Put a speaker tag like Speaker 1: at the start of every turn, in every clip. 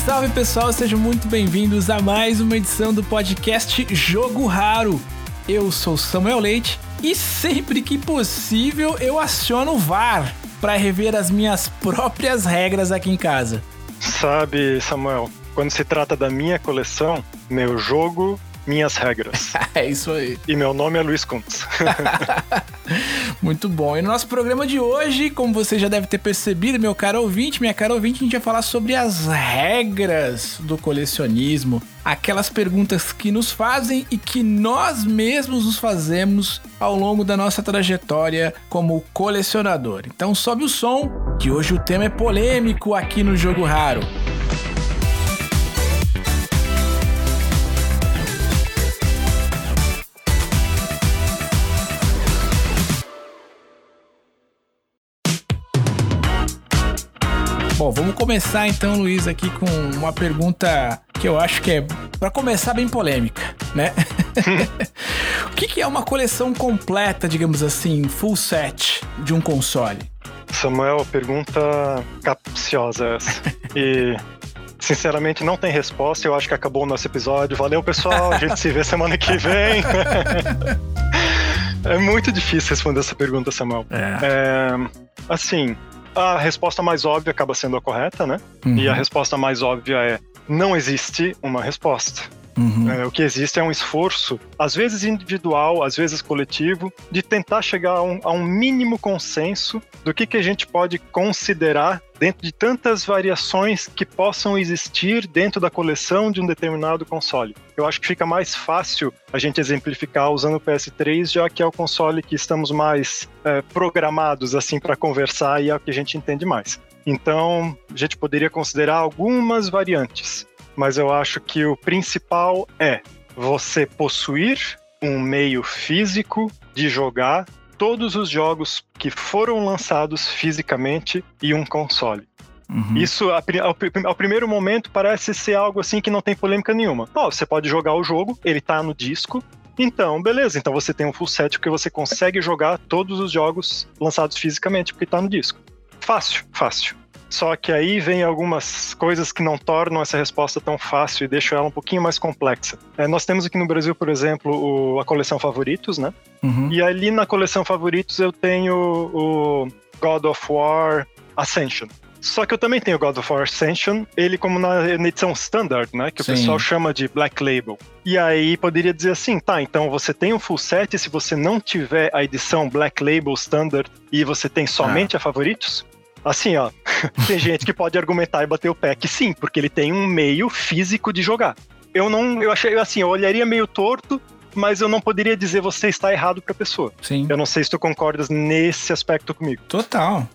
Speaker 1: salve pessoal, sejam muito bem-vindos a mais uma edição do podcast Jogo Raro. Eu sou Samuel Leite e sempre que possível eu aciono o VAR para rever as minhas próprias regras aqui em casa.
Speaker 2: Sabe, Samuel, quando se trata da minha coleção, meu jogo, minhas regras.
Speaker 1: É isso aí.
Speaker 2: E meu nome é Luiz Kuntz.
Speaker 1: Muito bom. E no nosso programa de hoje, como você já deve ter percebido, meu caro ouvinte, minha cara ouvinte, a gente vai falar sobre as regras do colecionismo. Aquelas perguntas que nos fazem e que nós mesmos nos fazemos ao longo da nossa trajetória como colecionador. Então sobe o som, que hoje o tema é polêmico aqui no Jogo Raro. Bom, vamos começar então, Luiz, aqui com uma pergunta que eu acho que é, para começar, bem polêmica, né? O que é uma coleção completa, digamos assim, full set de um console?
Speaker 2: Samuel, pergunta capciosa essa. E, sinceramente, não tem resposta. Eu acho que acabou o nosso episódio. Valeu, pessoal. A gente se vê semana que vem. É muito difícil responder essa pergunta, Samuel. Assim... A resposta mais óbvia acaba sendo a correta, né? Uhum. E a resposta mais óbvia é: não existe uma resposta. Uhum. O que existe é um esforço, às vezes individual, às vezes coletivo, de tentar chegar a um mínimo consenso do que a gente pode considerar dentro de tantas variações que possam existir dentro da coleção de um determinado console. Eu acho que fica mais fácil a gente exemplificar usando o PS3, já que é o console que estamos mais programados assim para conversar e é o que a gente entende mais. Então, a gente poderia considerar algumas variantes, mas eu acho que o principal é você possuir um meio físico de jogar todos os jogos que foram lançados fisicamente em um console. Uhum. Isso, ao primeiro momento, parece ser algo assim que não tem polêmica nenhuma. Você pode jogar o jogo, ele tá no disco, então, beleza. Então você tem um full set porque você consegue jogar todos os jogos lançados fisicamente porque tá no disco. Fácil. Só que aí vem algumas coisas que não tornam essa resposta tão fácil e deixam ela um pouquinho mais complexa. Nós temos aqui no Brasil, por exemplo, a coleção Favoritos, né? Uhum. E ali na coleção Favoritos eu tenho o God of War Ascension. Só que eu também tenho o God of War Ascension, ele como na edição Standard, né? Que Sim. O pessoal chama de Black Label. E aí poderia dizer assim, então você tem um full set e se você não tiver a edição Black Label Standard e você tem somente a Favoritos... Assim, tem gente que pode argumentar e bater o pé que sim, porque ele tem um meio físico de jogar. Eu achei assim, eu olharia meio torto, mas eu não poderia dizer você está errado pra pessoa.
Speaker 1: Sim.
Speaker 2: Eu não sei se tu concordas nesse aspecto comigo.
Speaker 1: Total.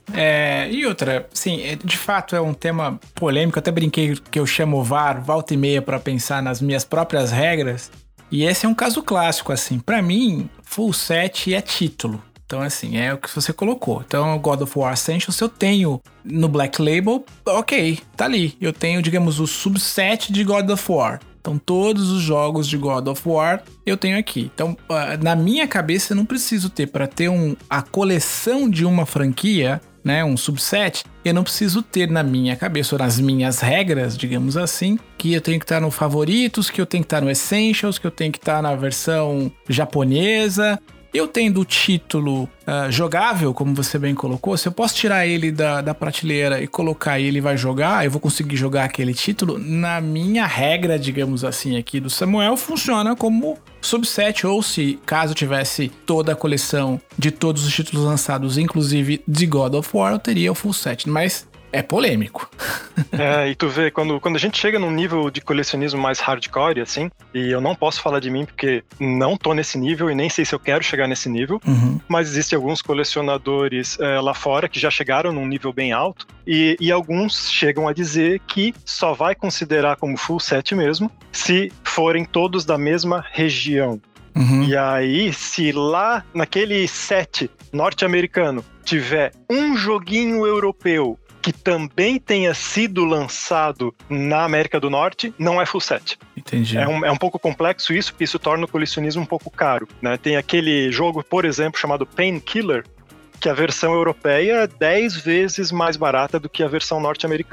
Speaker 1: E outra, sim, de fato é um tema polêmico, eu até brinquei que eu chamo o VAR, volta e meia, pra pensar nas minhas próprias regras, e esse é um caso clássico, assim, pra mim, full set é título. Então, assim, é o que você colocou. Então, o God of War Ascension, se eu tenho no Black Label, ok, tá ali. Eu tenho, digamos, o subset de God of War. Então, todos os jogos de God of War eu tenho aqui. Então, na minha cabeça, eu não preciso ter, para ter a coleção de uma franquia, né, um subset, eu não preciso ter na minha cabeça, ou nas minhas regras, digamos assim, que eu tenho que estar no Favoritos, que eu tenho que estar no Essentials, que eu tenho que estar na versão japonesa. Eu tendo o título jogável, como você bem colocou, se eu posso tirar ele da prateleira e colocar e ele vai jogar, eu vou conseguir jogar aquele título, na minha regra, digamos assim, aqui do Samuel, funciona como subset, ou se caso tivesse toda a coleção de todos os títulos lançados, inclusive de God of War, eu teria o full set, mas... é polêmico.
Speaker 2: E tu vê, quando a gente chega num nível de colecionismo mais hardcore, assim, e eu não posso falar de mim porque não tô nesse nível e nem sei se eu quero chegar nesse nível, mas existem alguns colecionadores lá fora que já chegaram num nível bem alto e alguns chegam a dizer que só vai considerar como full set mesmo se forem todos da mesma região. E aí, se lá naquele set norte-americano tiver um joguinho europeu que também tenha sido lançado na América do Norte, não é full set.
Speaker 1: Entendi.
Speaker 2: É um pouco complexo isso, porque isso torna o colecionismo um pouco caro, né? Tem aquele jogo, por exemplo, chamado Painkiller, que a versão europeia é 10 vezes mais barata do que a versão norte-americana.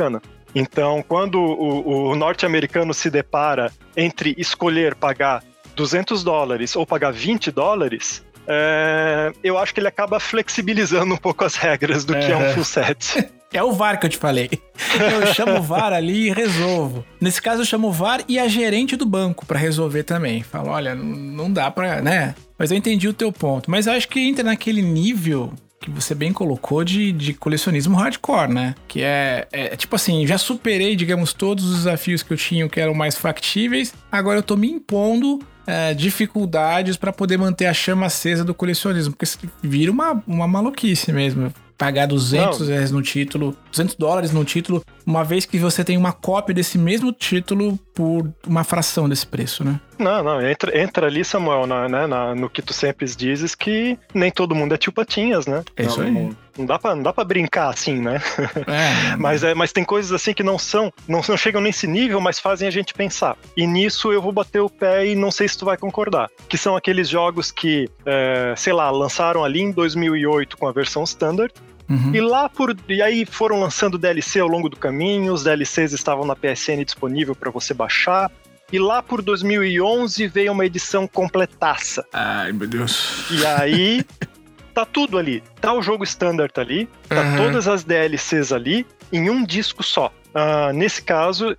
Speaker 2: Então, quando o norte-americano se depara entre escolher pagar $200 ou pagar $20, eu acho que ele acaba flexibilizando um pouco as regras do que é um full set.
Speaker 1: É o VAR que eu te falei. Eu chamo o VAR ali e resolvo. Nesse caso, eu chamo o VAR e a gerente do banco pra resolver também. Falo, olha, não dá pra, né? Mas eu entendi o teu ponto. Mas eu acho que entra naquele nível que você bem colocou de colecionismo hardcore, né? Que é tipo assim, já superei, digamos, todos os desafios que eu tinha que eram mais factíveis. Agora eu tô me impondo dificuldades pra poder manter a chama acesa do colecionismo. Porque vira uma maluquice mesmo. Pagar $200 no título, $200 no título, uma vez que você tem uma cópia desse mesmo título por uma fração desse preço, né?
Speaker 2: Não, entra ali, Samuel, no que tu sempre dizes, que nem todo mundo é tio Patinhas, né?
Speaker 1: É isso aí.
Speaker 2: Não dá pra brincar assim, né? Mas tem coisas assim que não chegam nesse nível, mas fazem a gente pensar. E nisso eu vou bater o pé e não sei se tu vai concordar. Que são aqueles jogos que, lançaram ali em 2008 com a versão Standard. Uhum. E aí foram lançando DLC ao longo do caminho, os DLCs estavam na PSN disponível para você baixar. E lá por 2011 veio uma edição completaça.
Speaker 1: Ai, meu Deus.
Speaker 2: E aí tá tudo ali. Tá o jogo Standard ali, tá todas as DLCs ali em um disco só. Nesse caso,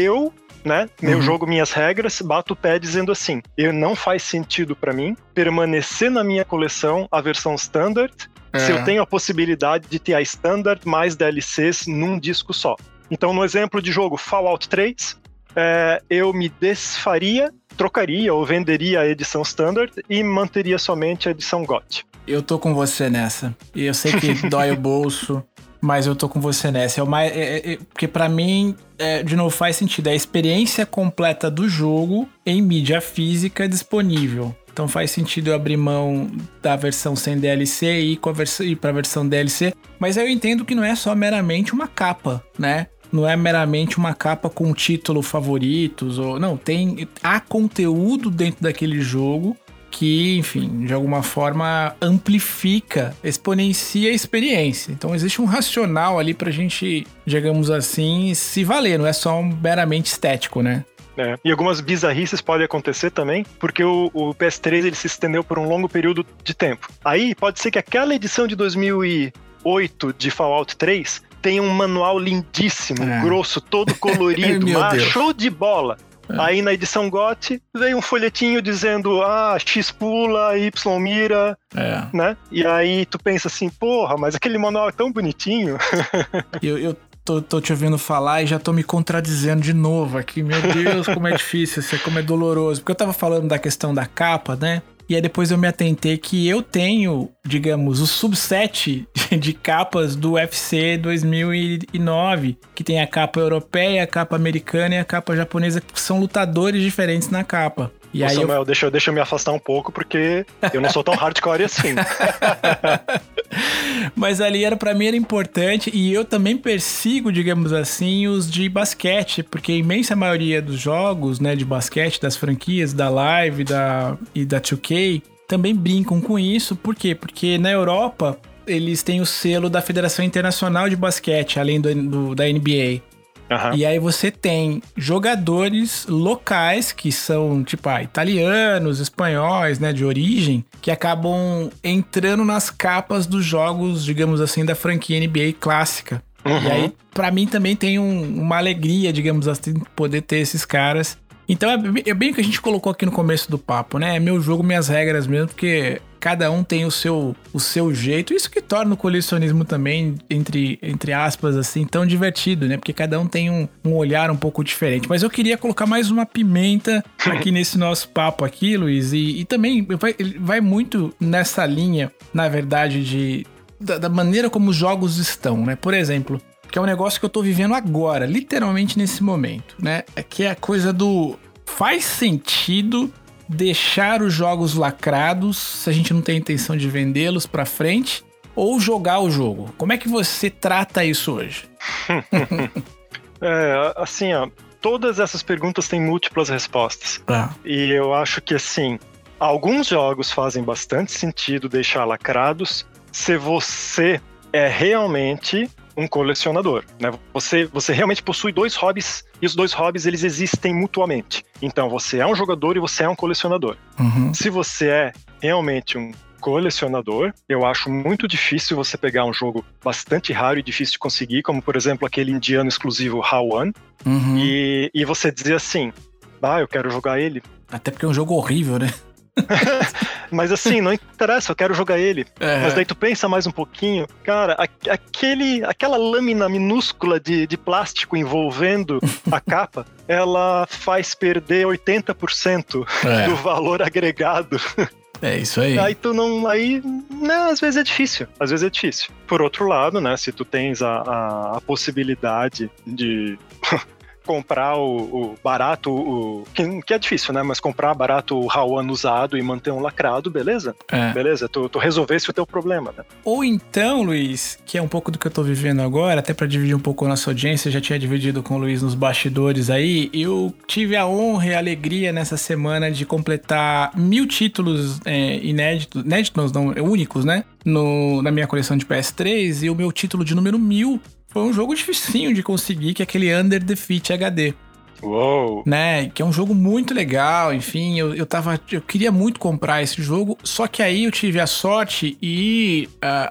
Speaker 2: meu jogo, minhas regras, bato o pé dizendo assim, não faz sentido para mim permanecer na minha coleção a versão Standard se eu tenho a possibilidade de ter a Standard mais DLCs num disco só. Então, no exemplo de jogo Fallout 3, eu me desfaria, trocaria ou venderia a edição Standard e manteria somente a edição GOT.
Speaker 1: Eu tô com você nessa. E eu sei que dói o bolso, mas eu tô com você nessa. Porque pra mim, de novo, faz sentido. É a experiência completa do jogo em mídia física disponível. Então faz sentido eu abrir mão da versão sem DLC e ir pra versão DLC. Mas eu entendo que não é só meramente uma capa, né? Não é meramente uma capa com título favoritos. Não, há conteúdo dentro daquele jogo que, enfim, de alguma forma amplifica, exponencia a experiência. Então existe um racional ali pra gente, digamos assim, se valer. Não é só meramente estético, né?
Speaker 2: E algumas bizarrices podem acontecer também, porque o PS3 ele se estendeu por um longo período de tempo. Aí pode ser que aquela edição de 2008 de Fallout 3 tem um manual lindíssimo, grosso, todo colorido, show de bola. Aí na edição GOT veio um folhetinho dizendo X pula, Y mira, né? E aí tu pensa assim, porra, mas aquele manual é tão bonitinho.
Speaker 1: Eu tô te ouvindo falar e já tô me contradizendo de novo aqui. Meu Deus, como é difícil, como é doloroso. Porque eu tava falando da questão da capa, né? E aí depois eu me atentei que eu tenho, digamos, o subset de capas do UFC 2009, que tem a capa europeia, a capa americana e a capa japonesa, que são lutadores diferentes na capa. E aí
Speaker 2: Samuel, deixa eu me afastar um pouco, porque eu não sou tão hardcore assim.
Speaker 1: Mas ali pra mim era importante, e eu também persigo, digamos assim, os de basquete, porque a imensa maioria dos jogos, né, de basquete, das franquias, da Live e da 2K, também brincam com isso. Por quê? Porque na Europa eles têm o selo da Federação Internacional de Basquete, além da NBA. E aí você tem jogadores locais que são, tipo, italianos, espanhóis, né, de origem, que acabam entrando nas capas dos jogos, digamos assim, da franquia NBA clássica. E aí, pra mim, também tem uma alegria, digamos assim, poder ter esses caras. Então é bem o que a gente colocou aqui no começo do papo, né? É meu jogo, minhas regras mesmo, porque cada um tem o seu jeito. Isso que torna o colecionismo também, entre aspas, assim, tão divertido, né? Porque cada um tem um olhar um pouco diferente. Mas eu queria colocar mais uma pimenta aqui nesse nosso papo aqui, Luiz. E também vai muito nessa linha, na verdade, da maneira como os jogos estão, né? Por exemplo, que é um negócio que eu tô vivendo agora, literalmente nesse momento, né? Que é a coisa do... Faz sentido deixar os jogos lacrados se a gente não tem intenção de vendê-los pra frente ou jogar o jogo? Como é que você trata isso hoje?
Speaker 2: Assim, todas essas perguntas têm múltiplas respostas. E eu acho que, assim, alguns jogos fazem bastante sentido deixar lacrados se você é realmente um colecionador, né? Você realmente possui 2 hobbies, e os 2 hobbies, eles existem mutuamente. Então, você é um jogador e você é um colecionador. Se você é realmente um colecionador, eu acho muito difícil você pegar um jogo bastante raro e difícil de conseguir, como, por exemplo, aquele indiano exclusivo HAL-1, e você dizer assim, eu quero jogar ele.
Speaker 1: Até porque é um jogo horrível, né?
Speaker 2: Mas assim, não interessa, eu quero jogar ele. Mas daí tu pensa mais um pouquinho, cara, aquela lâmina minúscula de plástico envolvendo a capa, ela faz perder 80% do valor agregado.
Speaker 1: É isso aí.
Speaker 2: Às vezes é difícil. Por outro lado, né, se tu tens a possibilidade de comprar o barato, que é difícil, né? Mas comprar barato o HAL-1 usado e manter um lacrado, beleza? Beleza, tu resolvesse o teu problema, né?
Speaker 1: Ou então, Luiz, que é um pouco do que eu tô vivendo agora, até pra dividir um pouco com a nossa audiência, eu já tinha dividido com o Luiz nos bastidores aí, eu tive a honra e a alegria nessa semana de completar 1000 títulos inéditos não, únicos, né? Na minha coleção de PS3, e o meu título de número 1000 foi um jogo dificinho de conseguir, que é aquele Under Defeat HD.
Speaker 2: Uou!
Speaker 1: Né? Que é um jogo muito legal, enfim, eu queria muito comprar esse jogo, só que aí eu tive a sorte e,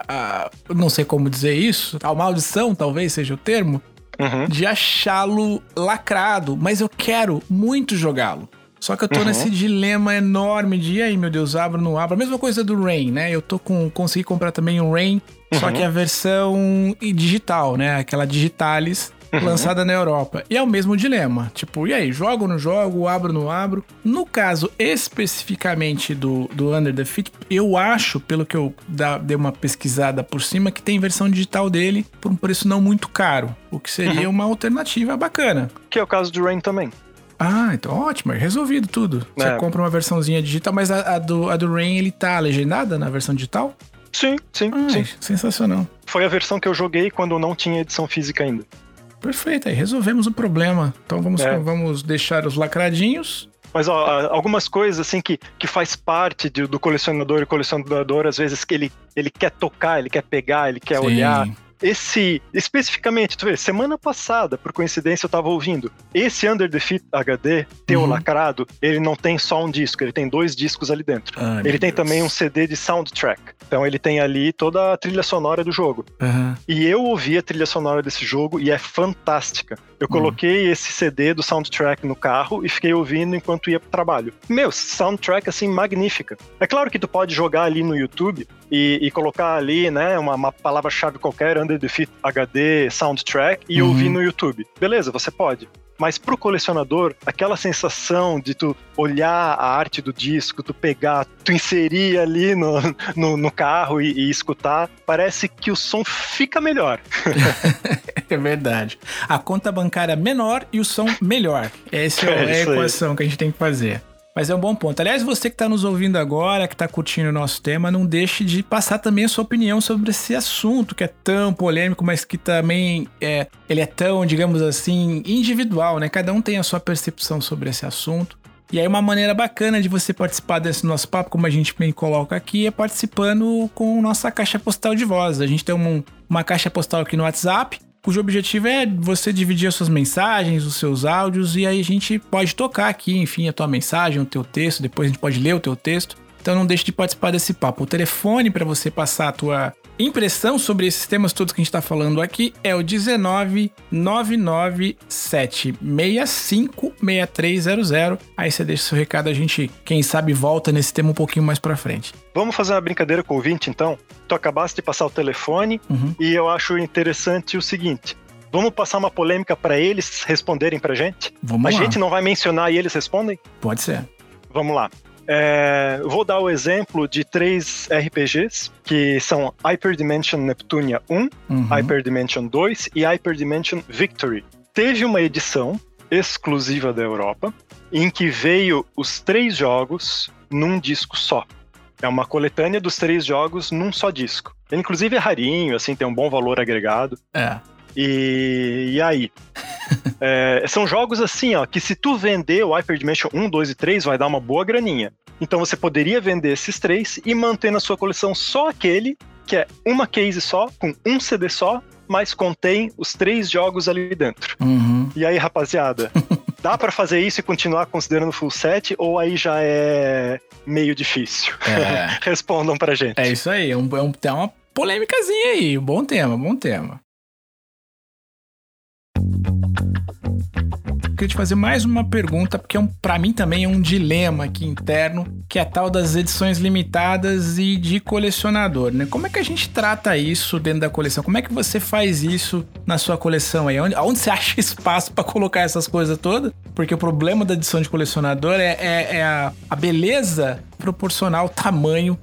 Speaker 1: não sei como dizer isso, a maldição talvez seja o termo, de achá-lo lacrado, mas eu quero muito jogá-lo. Só que eu tô nesse dilema enorme de, aí meu Deus, abro ou não abro. A mesma coisa do Rain, né? Eu consegui comprar também um Rain, só que a versão digital, né? Aquela Digitalis lançada na Europa. E é o mesmo dilema. Tipo, e aí, jogo ou não jogo? Abro ou não abro? No caso especificamente do Under Defeat, eu acho, pelo que eu dei uma pesquisada por cima, que tem versão digital dele por um preço não muito caro. O que seria uma alternativa bacana.
Speaker 2: Que é o caso do Rain também.
Speaker 1: Então ótimo, é resolvido tudo. Você compra uma versãozinha digital, mas a do Rain, ele tá legendada na versão digital?
Speaker 2: Sim.
Speaker 1: Sensacional.
Speaker 2: Foi a versão que eu joguei quando não tinha edição física ainda.
Speaker 1: Perfeito, aí resolvemos o problema. Então vamos deixar os lacradinhos.
Speaker 2: Mas algumas coisas assim que faz parte do colecionador e colecionador, às vezes que ele quer tocar, ele quer pegar, ele quer olhar. Especificamente, tu vê, semana passada, por coincidência, eu tava ouvindo. Esse Under Defeat HD, teu lacrado, ele não tem só um disco, ele tem 2 discos ali dentro. Ele tem também um CD de soundtrack. Então ele tem ali toda a trilha sonora do jogo. E eu ouvi a trilha sonora desse jogo e é fantástica. Eu coloquei esse CD do soundtrack no carro e fiquei ouvindo enquanto ia pro trabalho. Soundtrack assim, magnífica. É claro que tu pode jogar ali no YouTube e colocar ali, né, uma palavra-chave qualquer, Under Defeat HD soundtrack, e ouvir no YouTube. Beleza, você pode. Mas pro colecionador, aquela sensação de tu olhar a arte do disco, tu pegar, tu inserir ali no carro e escutar, parece que o som fica melhor.
Speaker 1: É verdade. A conta bancária menor e o som melhor. Essa é a equação que a gente tem que fazer. Mas é um bom ponto. Aliás, você que está nos ouvindo agora, que está curtindo o nosso tema, não deixe de passar também a sua opinião sobre esse assunto, que é tão polêmico, mas que também ele é tão, digamos assim, individual, né? Cada um tem a sua percepção sobre esse assunto. E aí uma maneira bacana de você participar desse nosso papo, como a gente bem coloca aqui, é participando com nossa caixa postal de voz. A gente tem uma caixa postal aqui no WhatsApp, cujo objetivo é você dividir as suas mensagens, os seus áudios, e aí a gente pode tocar aqui, enfim, a tua mensagem, o teu texto, depois a gente pode ler o teu texto. Então não deixe de participar desse papo. O telefone para você passar a tua impressão sobre esses temas todos que a gente está falando aqui é o 19997656300. Aí você deixa seu recado, a gente, quem sabe, volta nesse tema um pouquinho mais pra frente.
Speaker 2: Vamos fazer uma brincadeira com o ouvinte, então? Tu acabaste de passar o telefone e eu acho interessante o seguinte. Vamos passar uma polêmica para eles responderem pra gente?
Speaker 1: Vamos lá.
Speaker 2: A gente não vai mencionar e eles respondem?
Speaker 1: Pode ser.
Speaker 2: Vamos lá. Vou dar o exemplo de 3 RPGs, que são Hyperdimension Neptunia 1, Hyperdimension 2 e Hyperdimension Victory. Teve uma edição exclusiva da Europa, em que veio os 3 jogos num disco só. É uma coletânea dos 3 jogos num só disco. Ele, inclusive, é rarinho, assim, tem um bom valor agregado. E aí? São jogos assim, ó, que se tu vender o Hyperdimension 1, 2 e 3, vai dar uma boa graninha. Então você poderia vender esses 3 e manter na sua coleção só aquele, que é uma case só, com um CD só, mas contém os 3 jogos ali dentro. E aí, rapaziada, dá pra fazer isso e continuar considerando full set, ou aí já é meio difícil? Respondam pra gente.
Speaker 1: É isso aí, tem uma polêmicazinha aí, bom tema. Queria te fazer mais uma pergunta, porque pra mim também é um dilema aqui interno, que é a tal das edições limitadas e de colecionador, né? Como é que a gente trata isso dentro da coleção? Como é que você faz isso na sua coleção aí? Onde você acha espaço pra colocar essas coisas todas? Porque o problema da edição de colecionador é a beleza proporcional ao tamanho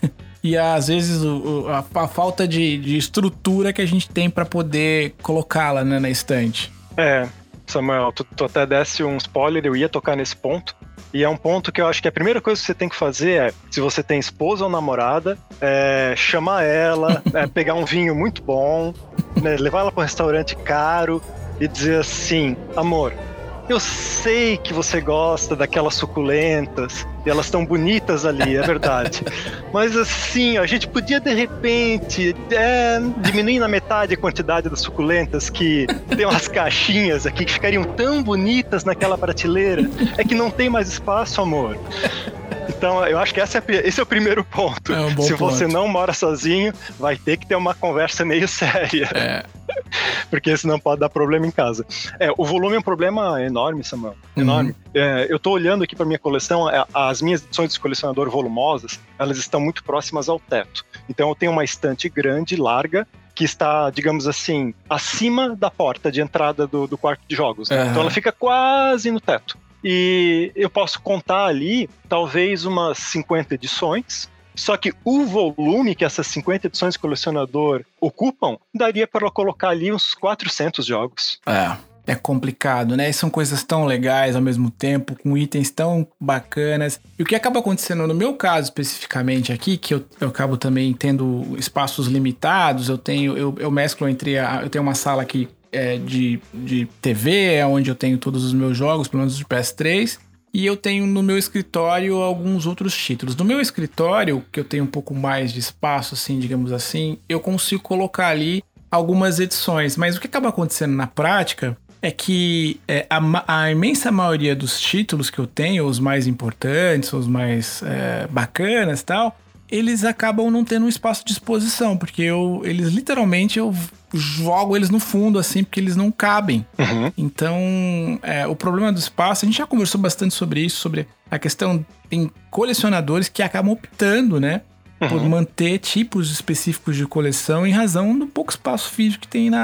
Speaker 1: e às vezes a falta de estrutura que a gente tem pra poder colocá-la, né, na estante.
Speaker 2: Samuel, tu até desse um spoiler, eu ia tocar nesse ponto. E é um ponto que eu acho que a primeira coisa que você tem que fazer é, se você tem esposa ou namorada, chamar ela, pegar um vinho muito bom, né, levar ela para um restaurante caro e dizer assim: amor, eu sei que você gosta daquelas suculentas, e elas estão bonitas ali, é verdade. Mas assim, a gente podia de repente diminuir na metade a quantidade das suculentas, que tem umas caixinhas aqui que ficariam tão bonitas naquela prateleira. É que não tem mais espaço, amor. Então, eu acho que esse é o primeiro ponto. Se você não mora sozinho, vai ter que ter uma conversa meio séria. Porque senão pode dar problema em casa. O volume é um problema enorme, Samuel. Enorme. Eu tô olhando aqui para minha coleção, as minhas edições de colecionador volumosas, elas estão muito próximas ao teto. Então eu tenho uma estante grande, larga, que está, digamos assim, acima da porta de entrada do quarto de jogos. Né? Então ela fica quase no teto. E eu posso contar ali, talvez umas 50 edições, só que o volume que essas 50 edições de colecionador ocupam, daria para colocar ali uns 400 jogos.
Speaker 1: É complicado, né? E são coisas tão legais ao mesmo tempo, com itens tão bacanas. E o que acaba acontecendo no meu caso especificamente aqui, que eu acabo também tendo espaços limitados, eu mesclo entre eu tenho uma sala aqui de TV, onde eu tenho todos os meus jogos, pelo menos de PS3, e eu tenho no meu escritório alguns outros títulos. No meu escritório, que eu tenho um pouco mais de espaço, assim, digamos assim, eu consigo colocar ali algumas edições, mas o que acaba acontecendo na prática é que a imensa maioria dos títulos que eu tenho, os mais importantes, os mais bacanas e tal, eles acabam não tendo um espaço de exposição, porque eu jogo eles no fundo, assim, porque eles não cabem. Então, o problema do espaço, a gente já conversou bastante sobre isso, sobre a questão, tem colecionadores que acabam optando, né, por manter tipos específicos de coleção em razão do pouco espaço físico que tem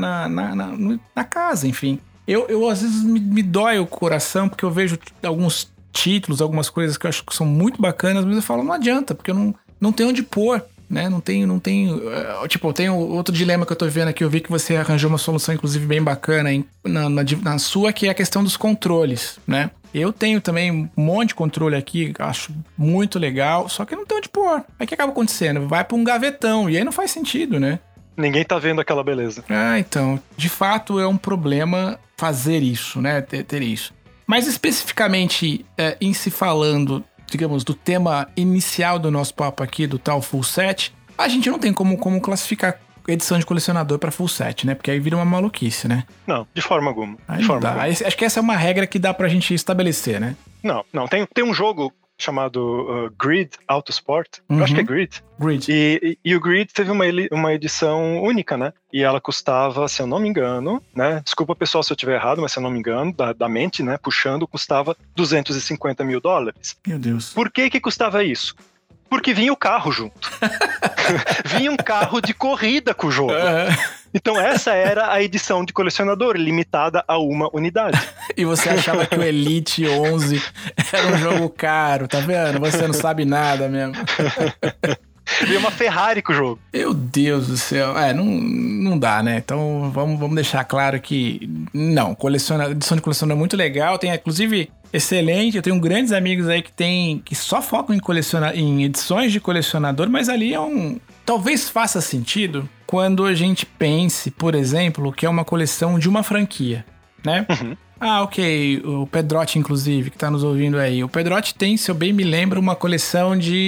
Speaker 1: na casa, enfim. Eu às vezes me dói o coração, porque eu vejo alguns títulos, algumas coisas que eu acho que são muito bacanas, mas eu falo, não adianta, porque eu não tenho onde pôr, né? Não tenho. Tipo, eu tenho outro dilema que eu tô vendo aqui, eu vi que você arranjou uma solução, inclusive, bem bacana na sua, que é a questão dos controles, né? Eu tenho também um monte de controle aqui, acho muito legal, só que eu não tenho onde pôr. Aí o que acaba acontecendo? Vai pra um gavetão, e aí não faz sentido, né?
Speaker 2: Ninguém tá vendo aquela beleza.
Speaker 1: Então, de fato é um problema fazer isso, né? Ter isso. Mas especificamente, em se falando, digamos, do tema inicial do nosso papo aqui, do tal full set, a gente não tem como classificar edição de colecionador para full set, né? Porque aí vira uma maluquice, né?
Speaker 2: Não, de forma alguma.
Speaker 1: Acho que essa é uma regra que dá pra gente estabelecer, né?
Speaker 2: Não. Tem um jogo chamado Grid Autosport. Eu acho que é Grid. E o Grid teve uma edição única, né? E ela custava, se eu não me engano, né? Desculpa, pessoal, se eu estiver errado, mas se eu não me engano, da mente, né? Puxando, custava $250 mil.
Speaker 1: Meu Deus.
Speaker 2: Por que custava isso? Porque vinha o carro junto. Vinha um carro de corrida com o jogo. Então essa era a edição de colecionador, limitada a uma unidade.
Speaker 1: E você achava que o Elite 11 era um jogo caro, tá vendo? Você não sabe nada mesmo.
Speaker 2: Veio uma Ferrari com o jogo.
Speaker 1: Meu Deus do céu. Não dá, né? Então vamos deixar claro que não, edição de colecionador é muito legal, tem inclusive excelente, eu tenho grandes amigos aí que só focam em edições de colecionador, mas ali talvez faça sentido quando a gente pense, por exemplo, que é uma coleção de uma franquia, né? Ok, o Pedrotti, inclusive, que tá nos ouvindo aí. O Pedrotti tem, se eu bem me lembro, uma coleção de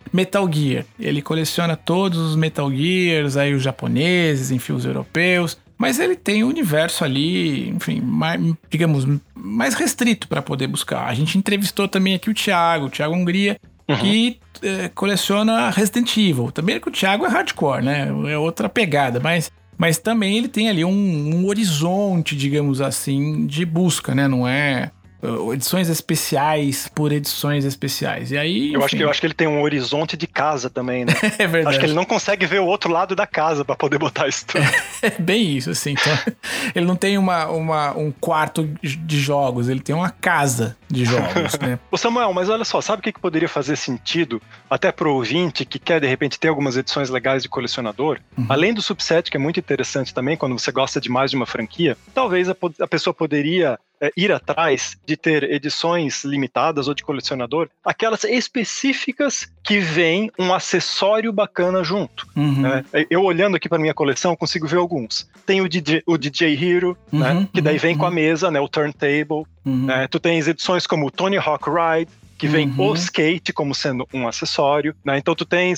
Speaker 1: Metal Gear. Ele coleciona todos os Metal Gears, aí os japoneses, enfim, os europeus. Mas ele tem um universo ali, enfim, mais, digamos, mais restrito para poder buscar. A gente entrevistou também aqui o Thiago Hungria, que coleciona Resident Evil. Também é que o Thiago é hardcore, né? É outra pegada, mas também ele tem ali um horizonte, digamos assim, de busca, né? Não é edições especiais por edições especiais. E aí,
Speaker 2: eu acho que ele tem um horizonte de casa também, né?
Speaker 1: É verdade.
Speaker 2: Acho que ele não consegue ver o outro lado da casa para poder botar isso tudo.
Speaker 1: É bem isso, assim. Então, ele não tem um quarto de jogos, ele tem uma casa de jogos, né?
Speaker 2: Ô Samuel, mas olha só, sabe o que poderia fazer sentido até pro ouvinte que quer, de repente, ter algumas edições legais de colecionador? Além do subset, que é muito interessante também, quando você gosta de mais de uma franquia, talvez a pessoa poderia ir atrás de ter edições limitadas ou de colecionador, aquelas específicas que vem um acessório bacana junto. Eu olhando aqui para minha coleção, consigo ver alguns. Tem o DJ Hero, né, que daí vem com a mesa, né, o turntable. Tu tens edições como o Tony Hawk Ride, que vem o skate como sendo um acessório, né? Então tu tens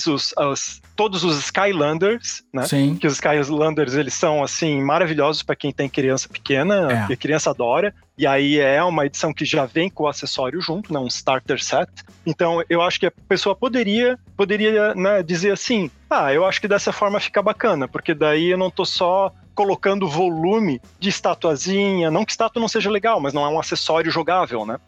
Speaker 2: todos os Skylanders, né?
Speaker 1: Sim.
Speaker 2: Que os Skylanders, eles são, assim, maravilhosos para quem tem criança pequena, e a criança adora. E aí é uma edição que já vem com o acessório junto, né? Um starter set. Então eu acho que a pessoa poderia né, dizer assim, eu acho que dessa forma fica bacana, porque daí eu não tô só colocando volume de estatuazinha, não que estátua não seja legal, mas não é um acessório jogável, né?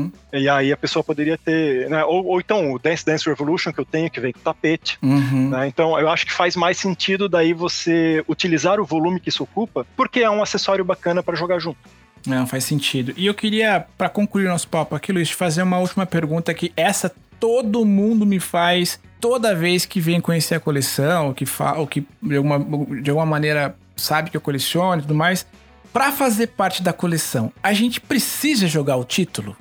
Speaker 2: E aí a pessoa poderia ter, né? Ou então o Dance Dance Revolution que eu tenho, que vem com tapete, né? Então eu acho que faz mais sentido daí você utilizar o volume que isso ocupa, porque é um acessório bacana para jogar junto.
Speaker 1: Não, faz sentido. E eu queria, para concluir nosso papo aqui, Luiz, fazer uma última pergunta que essa todo mundo me faz toda vez que vem conhecer a coleção, ou que de alguma maneira sabe que eu coleciono e tudo mais. Pra fazer parte da coleção, a gente precisa jogar o título?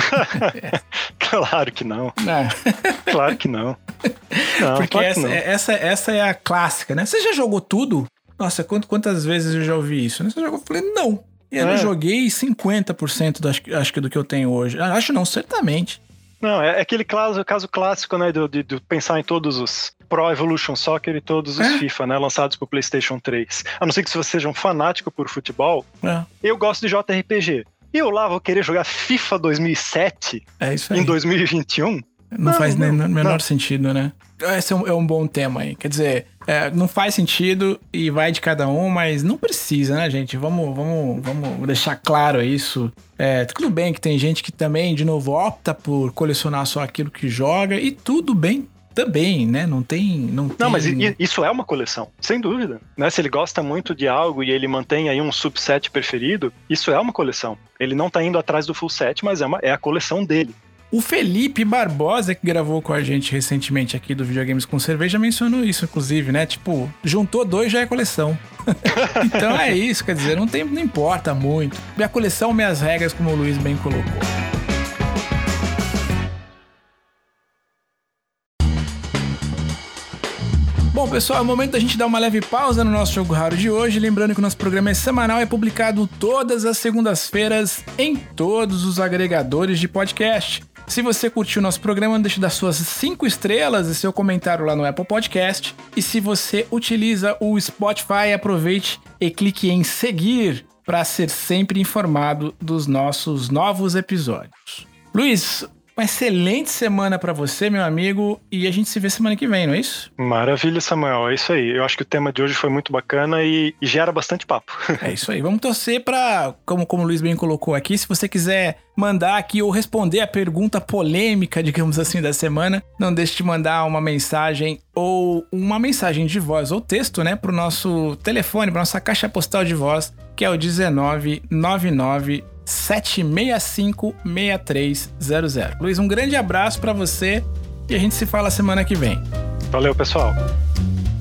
Speaker 2: Claro que não. Claro que não.
Speaker 1: Porque essa é a clássica, né? Você já jogou tudo? Nossa, quantas vezes eu já ouvi isso? Você jogou? Eu falei, não. Eu não joguei 50% acho que do que eu tenho hoje. Acho não, certamente.
Speaker 2: Não, é aquele caso clássico, né, de pensar em todos os Pro Evolution Soccer e todos os FIFA, né, lançados pro PlayStation 3. A não ser que se você seja um fanático por futebol, eu gosto de JRPG. E eu lá vou querer jogar FIFA 2007 em 2021?
Speaker 1: Não faz nem o menor sentido, né? Esse é um bom tema aí. Quer dizer, não faz sentido e vai de cada um, mas não precisa, né, gente? Vamos deixar claro isso. Tudo bem que tem gente que também, de novo, opta por colecionar só aquilo que joga e tudo bem também, né? Não, mas
Speaker 2: isso é uma coleção, sem dúvida. Né? Se ele gosta muito de algo e ele mantém aí um subset preferido, isso é uma coleção. Ele não tá indo atrás do full set, mas é a coleção dele.
Speaker 1: O Felipe Barbosa, que gravou com a gente recentemente aqui do Videogames com Cerveja, mencionou isso, inclusive, né? Tipo, juntou 2 já é coleção. Então é isso, quer dizer, não importa muito. Minha coleção, minhas regras, como o Luiz bem colocou. Bom, pessoal, é o momento da gente dar uma leve pausa no nosso Jogo Raro de hoje. Lembrando que o nosso programa é semanal e é publicado todas as segundas-feiras em todos os agregadores de podcast. Se você curtiu o nosso programa, não deixe de dar suas 5 estrelas e seu comentário lá no Apple Podcast. E se você utiliza o Spotify, aproveite e clique em seguir para ser sempre informado dos nossos novos episódios. Luiz, uma excelente semana para você, meu amigo, e a gente se vê semana que vem, não é isso?
Speaker 2: Maravilha, Samuel, é isso aí. Eu acho que o tema de hoje foi muito bacana e gera bastante papo.
Speaker 1: É isso aí, vamos torcer para, como o Luiz bem colocou aqui, se você quiser mandar aqui ou responder a pergunta polêmica, digamos assim, da semana, não deixe de mandar uma mensagem ou uma mensagem de voz ou texto, né, pro nosso telefone, pra nossa caixa postal de voz, que é o 1999 765-6300. Luiz, um grande abraço pra você e a gente se fala semana que vem.
Speaker 2: Valeu, pessoal.